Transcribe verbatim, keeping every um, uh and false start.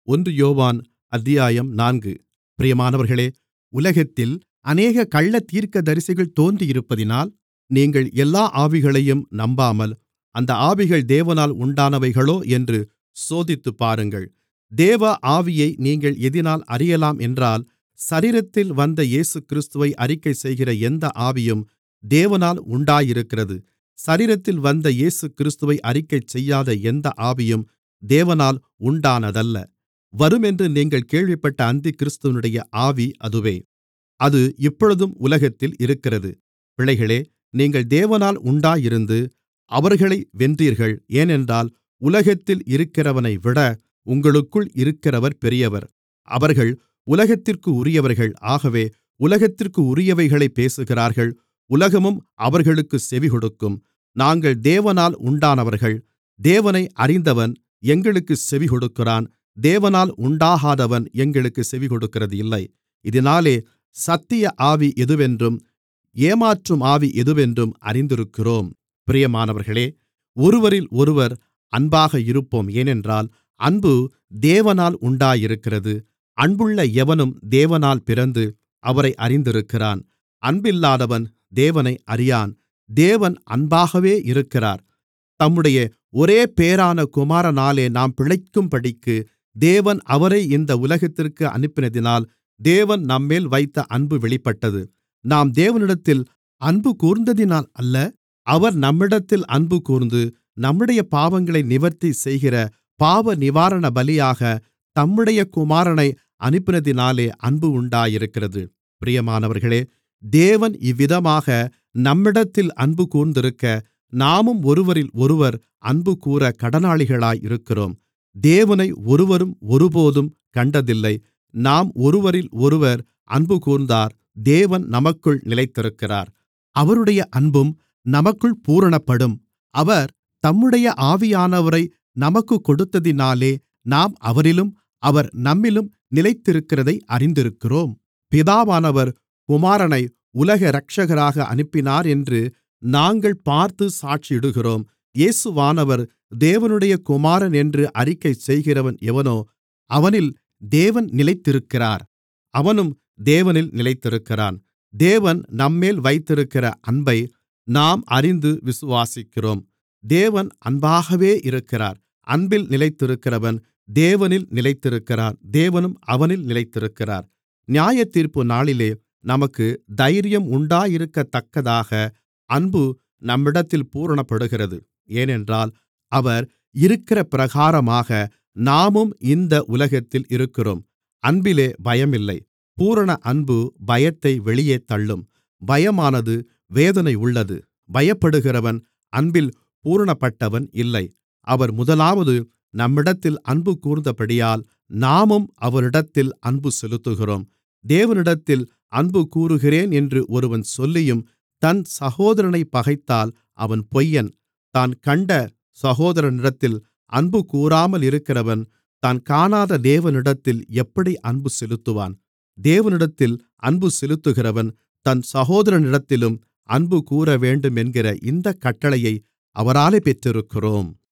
ஒன்று யோவான் அத்தியாயம் நான்கு. பிரியமானவர்களே, உலகத்தில் அநேக கள்ளத் தீர்க்கதரிசிகள் தோன்றியிருப்பதினால் நீங்கள் எல்லா ஆவிகளையும் நம்பாமல், அந்த ஆவிகள் தேவனால் உண்டானவைகளோ என்று சோதித்துப்பாருங்கள். தேவ ஆவியை நீங்கள் எதினால் அறியலாம் என்றால், சரீரத்தில் வந்த இயேசுகிறிஸ்துவை அறிக்கைசெய்கிற எந்த ஆவியும் தேவனால் உண்டாயிருக்கிறது. சரீரத்தில் வந்த இயேசுகிறிஸ்துவை அறிக்கைசெய்யாத எந்த ஆவியும் தேவனால் உண்டானதல்ல. வருமென்று நீங்கள் கேள்விப்பட்ட அந்திக்கிறிஸ்துவினுடைய ஆவி அதுவே. அது இப்பொழுதும் உலகத்தில் இருக்கிறது. பிள்ளைகளே, நீங்கள் தேவனால் உண்டாயிருந்து அவர்களை வென்றீர்கள். ஏனென்றால் உலகத்தில் இருக்கிறவனைவிட உங்களுக்குள் இருக்கிறவர் பெரியவர். அவர்கள் உலகத்திற்கு உரியவர்கள். ஆகவே உலகத்திற்கு உரியவைகளைப் பேசுகிறார்கள். உலகமும் அவர்களுக்குச் செவிகொடுக்கும். நாங்கள் தேவனால் உண்டானவர்கள். தேவனை அறிந்தவன் எங்களுக்குச் செவிகொடுக்கிறான். தேவனால் உண்டாகாதவன் எங்களுக்குச் செவிகொடுக்கிறது இல்லை. இதினாலே சத்திய ஆவி எதுவென்றும் ஏமாற்றும் ஆவி எதுவென்றும் அறிந்திருக்கிறோம். பிரியமானவர்களே, ஒருவரில் ஒருவர் அன்பாக இருப்போம். ஏனென்றால் அன்பு தேவனால் உண்டாயிருக்கிறது. அன்புள்ள எவனும் தேவனால் பிறந்து அவரை அறிந்திருக்கிறான். அன்பில்லாதவன் தேவனை அறியான். தேவன் அன்பாகவே இருக்கிறார். தம்முடைய ஒரேபேறான குமாரனாலே நாம் பிழைக்கும்படிக்கு தேவன் அவரை இந்த உலகத்திற்கு அனுப்பினதினால் தேவன் நம்மேல் வைத்த அன்பு வெளிப்பட்டது. நாம் தேவனிடத்தில் அன்பு கூர்ந்ததினால் அல்ல, அவர் நம்மிடத்தில் அன்பு கூர்ந்து நம்முடைய பாவங்களை நிவர்த்தி செய்கிற பாவநிவாரண பலியாக தம்முடைய குமாரனை அனுப்பினதினாலே அன்பு உண்டாயிருக்கிறது. பிரியமானவர்களே, தேவன் இவ்விதமாக நம்மிடத்தில் அன்பு கூர்ந்திருக்க, நாமும் ஒருவரில் ஒருவர் அன்புகூர கடனாளிகளாய் இருக்கிறோம். தேவனை ஒருவரும் ஒருபோதும் கண்டதில்லை. நாம் ஒருவரில் ஒருவர் அன்புகூர்ந்தார், தேவன் நமக்குள் நிலைத்திருக்கிறார். அவருடைய அன்பும் நமக்குள் பூரணப்படும். அவர் தம்முடைய ஆவியானவரை நமக்குக் கொடுத்ததினாலே நாம் அவரிலும் அவர் நம்மிலும் நிலைத்திருக்கிறதை அறிந்திருக்கிறோம். பிதாவானவர் குமாரனை உலக இரட்சகராக அனுப்பினார் என்று நாங்கள் பார்த்து சாட்சியிடுகிறோம். இயேசுவானவர் தேவனுடைய குமாரன் என்று அறிக்கை செய்கிறவன் எவனோ அவனில் தேவன் நிலைத்திருக்கிறார், அவனும் தேவனில் நிலைத்திருக்கிறான். தேவன் நம்மேல் வைத்திருக்கிற அன்பை நாம் அறிந்து விசுவாசிக்கிறோம். தேவன் அன்பாகவே இருக்கிறார். அன்பில் நிலைத்திருக்கிறவன் தேவனில் நிலைத்திருக்கிறான், தேவனும் அவனில் நிலைத்திருக்கிறார். நியாயத்தீர்ப்பு நாளிலே நமக்கு தைரியம் உண்டாயிருக்கத்தக்கதாக அன்பு நம்மிடத்தில் பூரணப்படுகிறது. ஏனென்றால் அவர் இருக்கிற பிரகாரமாக நாமும் இந்த உலகத்தில் இருக்கிறோம். அன்பிலே பயமில்லை. பூரண அன்பு பயத்தை வெளியே தள்ளும். பயமானது வேதனை உள்ளது. பயப்படுகிறவன் அன்பில் பூரணப்பட்டவன் இல்லை. அவர் முதலாவது நம்மிடத்தில் அன்பு கூர்ந்தபடியால் நாமும் அவரிடத்தில் அன்பு செலுத்துகிறோம். தேவனிடத்தில் அன்பு கூருகிறேன் என்று ஒருவன் சொல்லியும் தன் சகோதரனைப் பகைத்தால் அவன் பொய்யன். தான் கண்ட சகோதரனிடத்தில் அன்பு கூராமல் இருக்கிறவன் தான் காணாத தேவனிடத்தில் எப்படி அன்பு செலுத்துவான்? தேவனிடத்தில் அன்பு செலுத்துகிறவன் தன் சகோதரனிடத்திலும் அன்பு கூரவேண்டுமென்கிற இந்தக் கட்டளையை அவராலே பெற்றிருக்கிறோம்.